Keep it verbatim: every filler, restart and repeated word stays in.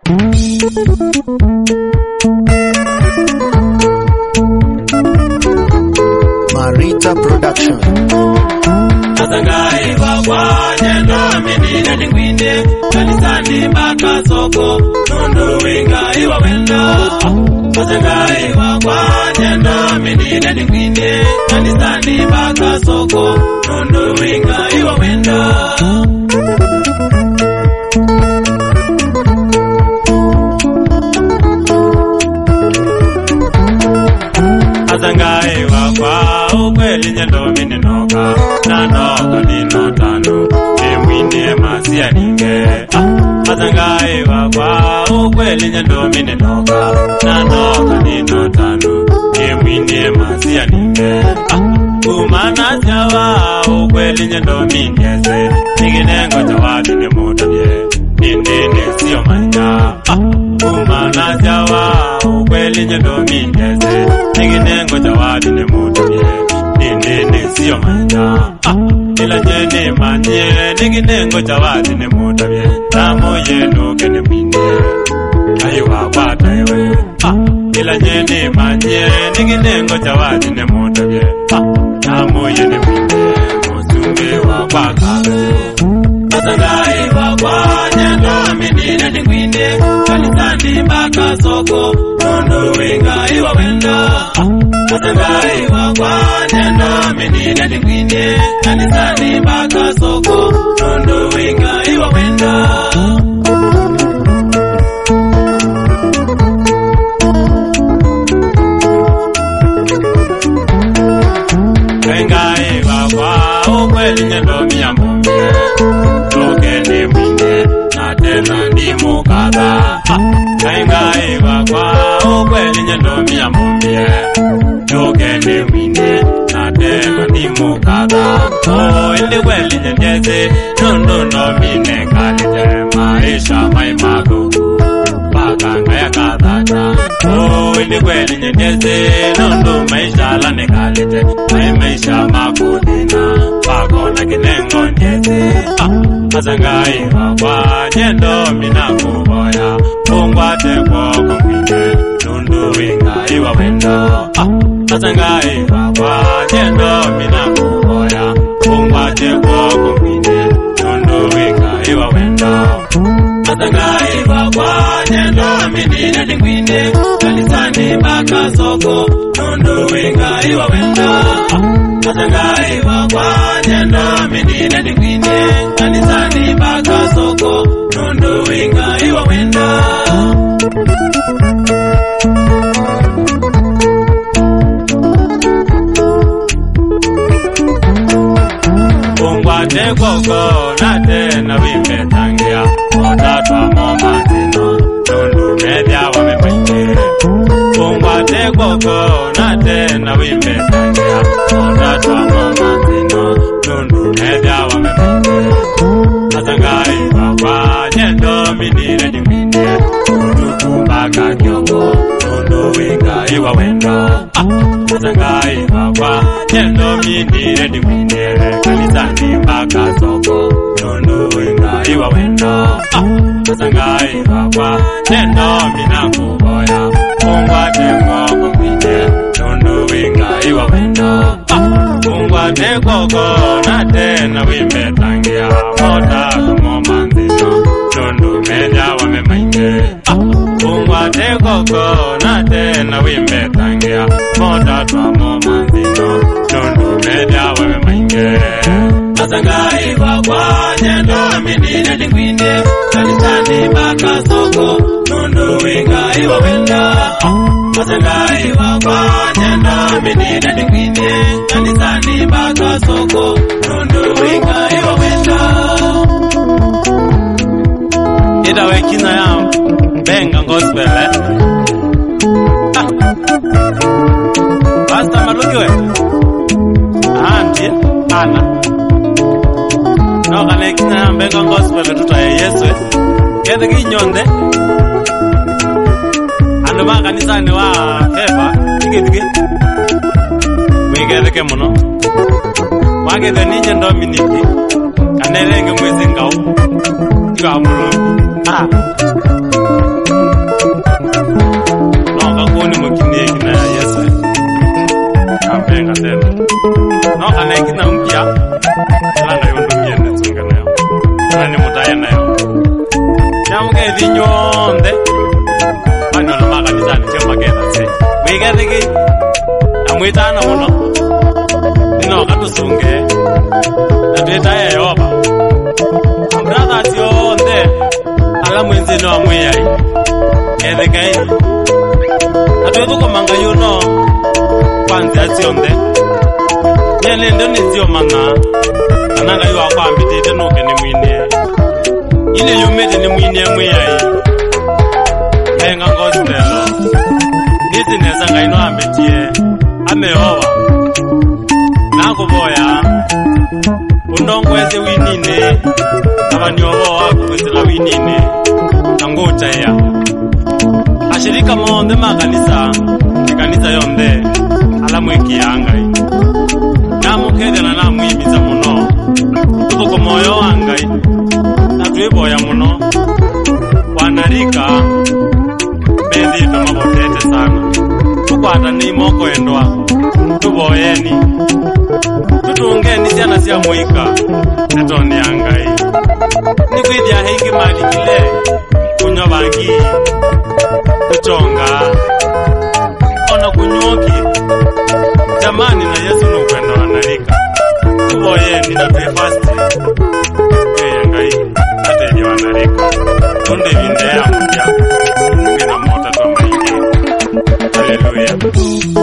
Marita Production. Atangai wakwa nyendo minine lingwinde kanisani mpaka soko nundu winga iwa wenda. Atangai wakwa nyendo minine lingwinde kanisani mpaka soko nundu winga iwa wenda. Atangai wakwa ukweli nyendo mininoka na noka nino tanu emwine masia ninge. Atangai wakwa ukweli nyendo mininoka na noka nino tanu emwine masia ninge. Umana jawa ukweli nyendo minjeze niginengo jawadi ni mutabye nindine siyo manja. Umana jawa ukweli nyendo minjeze niginengo jawadi ni mutabye nindine siyo manja. Ila jene manye niginengo jawadi ni mutabye namo yenu kene mwine aiwa kwata ewe. Ila jene manye niginengo jawadi ni mutabye namo yenu mwine musunge wa kwakabe. Atangai wakwa nyendo minine lingwinde kanisani mpaka soko nundu winga iwa wenda. Atangai wakwa nyendo minine lingwinde kanisani mpaka soko nundu winga iwa wenda. Atangai wakwa ukweli nyendo miyambumye tokene mwine na tena ndimo kada. Atangai wakwa ukweli nyendo miyambumye tokene mwine na tena ndimo kada. Oh ili kweli nyendeze nundu ndo mine kalite maisha maimagugu bakanga ya kadata. Oh ili kweli nyendeze nundu maisha lane kalite maisha makudina bakona kinengo nyeze. Atangai wakwa nyendo minakuboya ungwate kwoko mwine nundu winga iwa wenda. Atangai wakwa nyendo minakuboya ungwate kwoko mwine nundu winga iwa wenda. Atangai wakwa nyendo minine lingwinde kanisani mpaka soko nundu winga iwa wenda. Atangai wakwa nyendo minine lingwinde kanisani mpaka soko nundu winga iwa wenda. Ungwate kwoko na tena wimbe tangia otatwa moma zino nundu media wamemwenge. Ungwate kwoko na tena wimbe tangia otatwa moma zino nundu media wamemwenge. Atangai wakwa nyendo minine lingwinde nukumbaka kyoko nundu winga iwa wenda. Atangai wakwa nyendo minine lingwinde kanisani mpaka soko nundu winga iwa wenda. Atangai wakwa nyendo minakuboya ungwate kwoko mwine nundu winga iwa wenda. Ungwate kwoko na tena wimbe tangia mota kumoma nzino nundu media wamemwenge. Ungwate kwoko na tena wimbe tangia mota kumoma nzino nundu media wamemwenge. Atangai wakwa nyendo minine lingwinde kanisani mpaka soko nundu winga iwa wenda. Atangai wakwa nyendo minine lingwinde kanisani mpaka soko nundu winga iwa wenda. Ida wekina ya benga gospel eh. Pastor Malukiwe Andi ana no kane kina benga gospel tuta Yesu kende kinyonde ando ba kanisa ni wa eba tigitigi wigere ke muno wage the ninja dominiki kanelenge mwezi ngao iwa mulo ah twitaye nayo nyamugethi nyonde bano no makanisa nitio maketha tse wigethigi na mwitana muno nino katusunge na twitaye Yehova brothers yonde ala mwenzi no amwiyai ethikai atwethukomanga yuno kwanza cionde nyene ndo nizio mana kana ngai wakwa ambitite nuke ni mwinie ile yumete ni mwinie mwiyai enga ngostelo nisi neza ngai no ambitie ameowa nakuboya undongweze winine abanyobo wakwezela winine nanguchaya ashirika monde makanisa kanisa yonde ala mwekiyangai namukethela namwimiza muno tuko moyo wangai na twiboya muno wanarika bethito mabotete sana tukwata ni moko endwa tuboyeni tutungeni ciana cia mwika netoni yangai nikwithia hingi malikile kunywa bangi kuchonga ona kunywoki jamani na Yesu nukwenda wanarika tuboyeni na twefasti yangai ateje wanarika tunde vindea mpya mina mota twa maingi haleluya